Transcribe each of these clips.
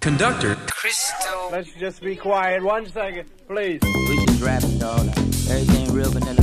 Conductor. Crystal. Let's just be quiet 1 second, please. We just rapping, dog. Everything real vanilla.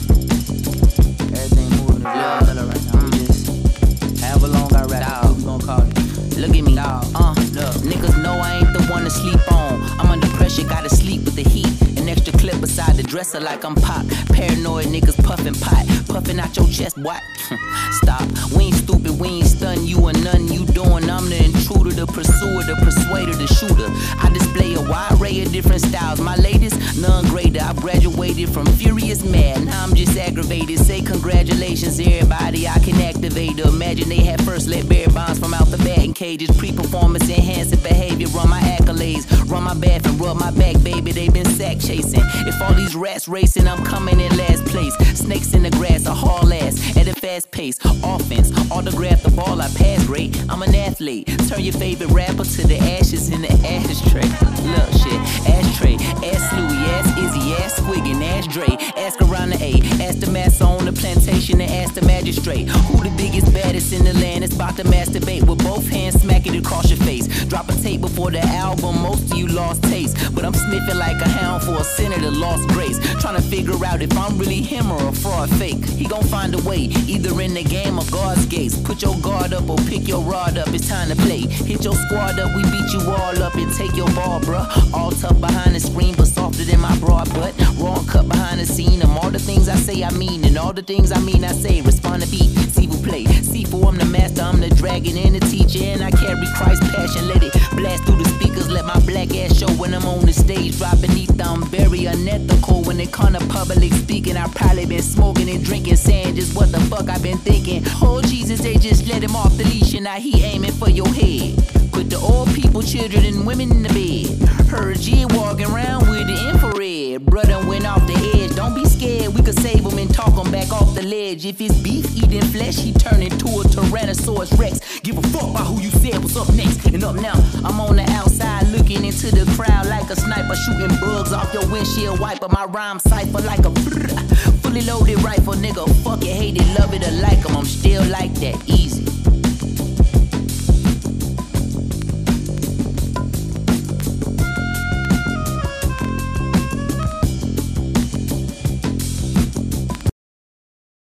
Everything moving real vanilla right now. We just however long I rap, what we gon' call it. Look at me, dog. Look, niggas know I ain't the one to sleep on. I'm under pressure, gotta sleep with the heat. An extra clip beside the dresser like I'm Pac. Paranoid niggas puffin' pot, puffin' out your chest, what? Stop, we ain't stupid, we ain't stun you or nothing you doing. I'm the intruder, the pursuer, the persuader, the shooter. I display a wide array of different styles. My latest, none greater. I've graduated from furious mad, now I'm just aggravated. Say congratulations, everybody, I can activate. Imagine they had first let bear bonds from out the batting cages. Pre-performance enhancing behavior, run my accolades, run my bath and rub my back, baby, they been sack chasing. If all these rats racing, I'm coming in last place. Snakes in the grass, a haul ass at a fast pace. Offense, autograph the ball, I pass great. I'm an athlete. Turn your favorite rapper to the ashes in the ashtray. Look shit, ashtray, ask Louie, ask Izzy, ask Squiggin, ask Dre, ask around the A, ask the massa on the plantation and ask the magistrate. Who the biggest, baddest in the land is about to masturbate with both hands, smack it across your face. Drop a tape before the album, most of you lost taste, but I'm sniffing like a hound for a sinner that lost grace. Trying to figure out if I'm really him or a fraud fake. He gon' find a way, either in the game or God's gates. Put your guard up or pick your rod up, it's time to play. Hit your squad up, we beat you all up and take your ball, bruh. All tough behind the screen, but softer than my broad butt. Raw and cut behind the scene, all the things I say I mean, and all the things I mean I say. Respond to beat, see who play. C4, I'm the master, I'm the dragon and the teacher, and I carry Christ's passion. Let it blast through the speakers, let my black ass show when I'm on the stage. Drop beneath, I'm very unethical when it come to public speaking. I probably been smoking and drinking, saying just what the fuck I been thinking. Oh Jesus, they just let him off the leash, and now he aiming for your head. Put the old people, children, and women in the bed. Heard G walking around with the infrared. Brother went off the edge, don't be scared, we could save him and talk him back off the ledge. If it's beef eating flesh, he turn into a Tyrannosaurus Rex. Give a fuck about who you said was up next. And up now, I'm on the outside looking into the crowd like a sniper, shooting bugs off your windshield wiper. My rhyme cipher like a fully loaded rifle, nigga. Fuck it, hate it, love it or like 'em, I'm still like that, easy.